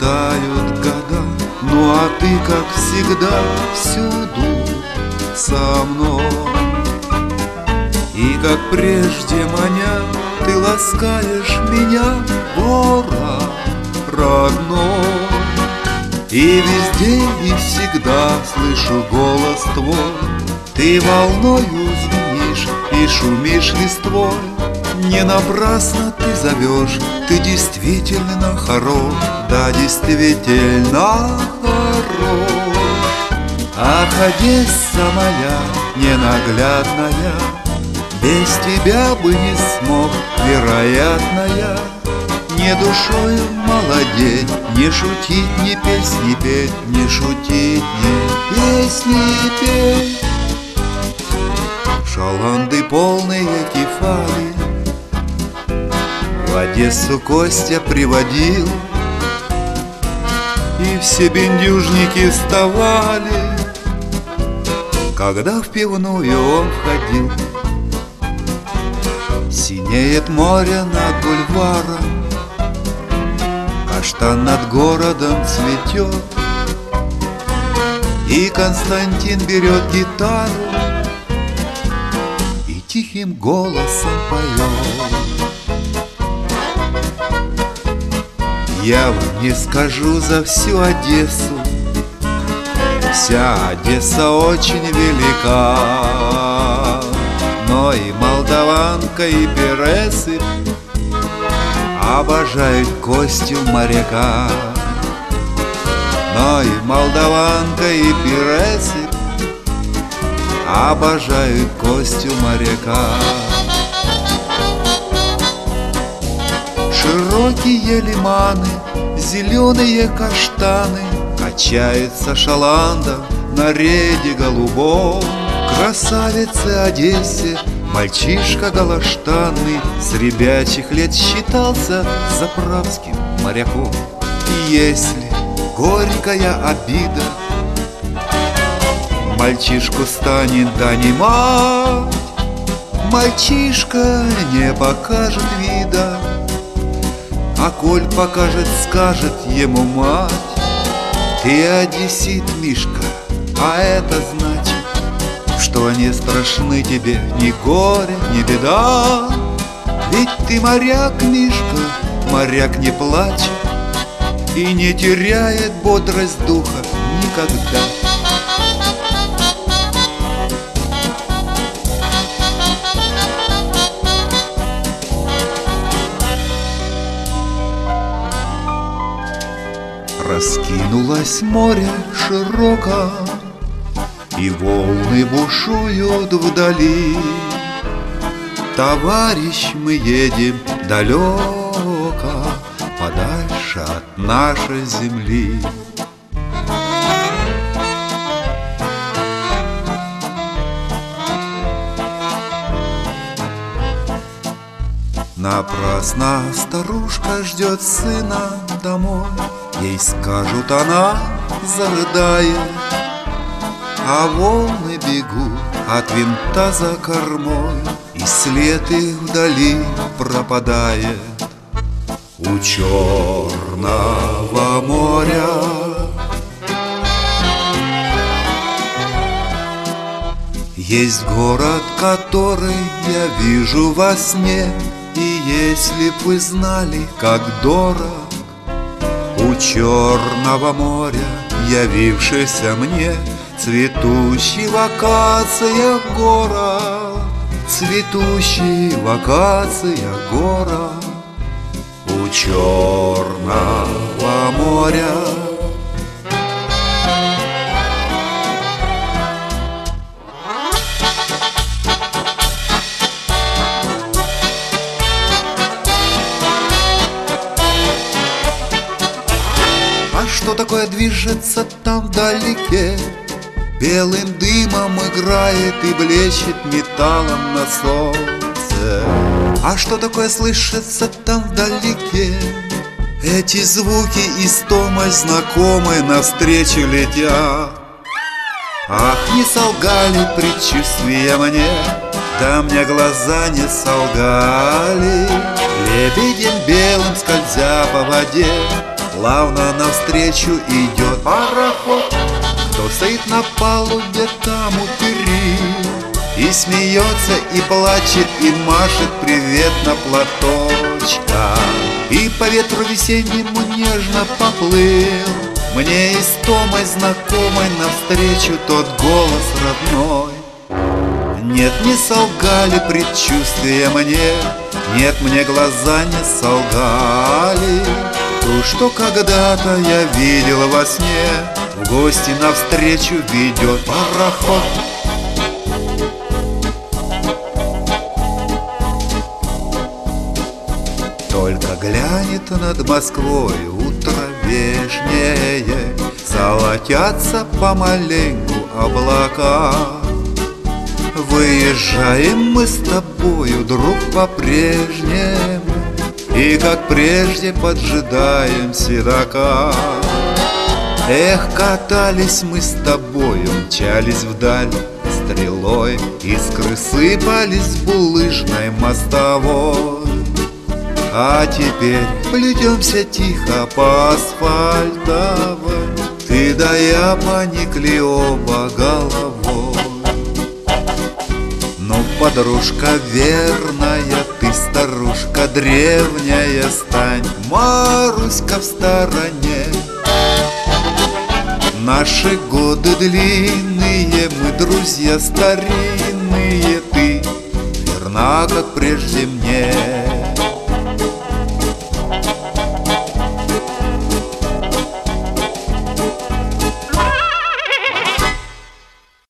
пролетают года, ну а ты, как всегда, всюду со мной. И как прежде маня, ты ласкаешь меня, город родной. И везде и всегда слышу голос твой, ты волною звенишь и шумишь листвой. Не напрасно ты зовешь, ты действительно хорош, да, действительно хорош. Ах, Одесса моя ненаглядная, без тебя бы не смог, вероятно, я не душою молодеть, не шутить, не песни петь, не шутить, не песни петь. Шаланды полные кефали в Одессу Костя приводил, и все бендюжники вставали, когда в пивную он входил. Синеет море над бульваром, каштан над городом цветет, и Константин берет гитару и тихим голосом поет. Я вам не скажу за всю Одессу, вся Одесса очень велика, но и молдаванка, и пересы обожают Костю моряка. Но и молдаванка, и пересы обожают Костю моряка. Широкие лиманы, зеленые каштаны, качается шаланда на рейде голубом. Красавице Одессе мальчишка галаштанный с ребячих лет считался заправским моряком. И если горькая обида мальчишку станет донимать, мальчишка не покажет вида, а коль покажет, скажет ему мать: ты одессит, Мишка, а это значит, что не страшны тебе ни горе, ни беда. Ведь ты моряк, Мишка, моряк не плачет и не теряет бодрость духа никогда. Раскинулось море широко, и волны бушуют вдали. Товарищ, мы едем далеко, подальше от нашей земли. Напрасно старушка ждет сына домой, ей скажут, она зарыдает, а волны бегут от винта за кормой, и след их вдали пропадает. У Черного моря есть город, который я вижу во сне, и если б вы знали, как дорог у Черного моря явившийся мне цветущий в акациях город, цветущий в акациях город у Черного моря. А что такое движется там вдалеке? Белым дымом играет и блещет металлом на солнце. А что такое слышится там вдалеке? Эти звуки истомой знакомой навстречу летят. Ах, не солгали предчувствия мне, да мне глаза не солгали. Лебедем белым скользя по воде, Плавно навстречу идет пароход. Кто стоит на палубе, там у перил, и смеется, и плачет, и машет приветно платочком. И по ветру весеннему нежно поплыл мне истомой знакомой навстречу тот голос родной. Нет, не солгали предчувствия мне, нет, мне глаза не солгали. То, что когда-то я видел во сне, в гости навстречу ведет пароход. Только глянет над Москвой утро вешнее, золотятся помаленьку облака. Выезжаем мы с тобою, друг, по-прежнему, и как прежде поджидаем седока. Эх, катались мы с тобою, мчались вдаль стрелой, искры сыпались с булыжной мостовой. А теперь плетемся тихо по асфальтовой, ты да я поникли оба головой. Ну, подружка верная, ты старушка древняя, стань, Маруська, в стороне. Наши годы длинные, мы друзья старинные, ты верна, как прежде мне.